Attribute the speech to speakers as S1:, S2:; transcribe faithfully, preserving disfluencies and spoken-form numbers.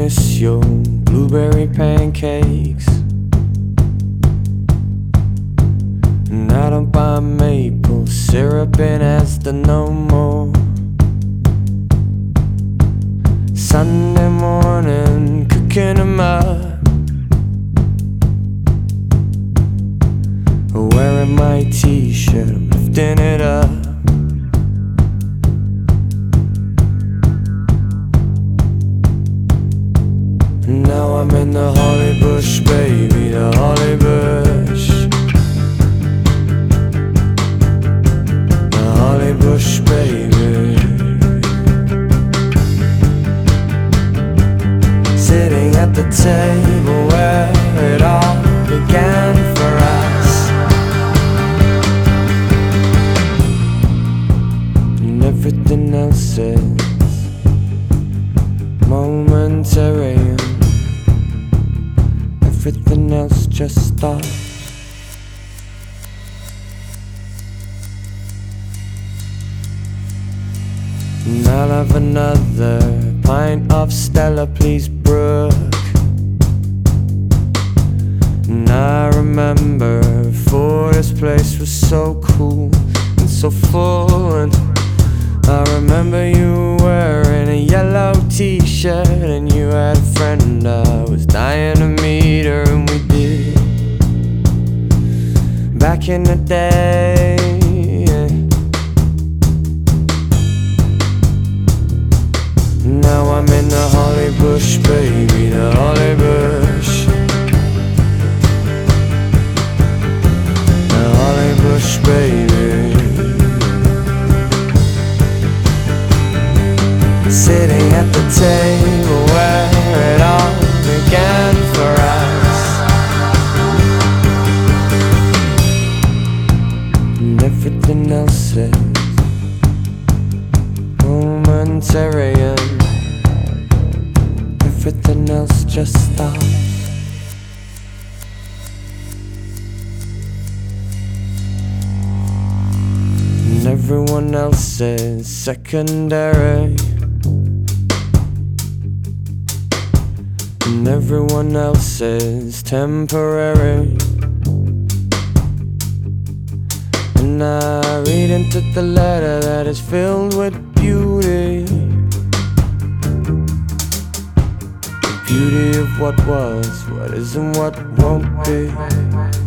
S1: miss your blueberry pancakes, and I don't buy maple syrup in Asda no more. Sunday morning, cooking 'em up, wearing my t-shirt, I'm lifting it up. Now I'm in the holly bush, baby, the holly bush, the holly bush, baby. Sitting at the table where it all began for us, and everything else is momentary. Everything else just stops. And I'll have another pint of Stella, please, Brooke. And I remember before this place was so cool and so full, and I remember you wearing a yellow t-shirt, and you had a friend I was dying to meet her, and we did back in the day. Now I'm in the holly bush, baby, the holly bush, the holly bush, baby. Sitting at the table where it all began for us, and everything else is momentary, and everything else just stops. And everyone else is secondary, and everyone else is temporary. And I read into the letter that is filled with beauty, the beauty of what was, what is, and what won't be.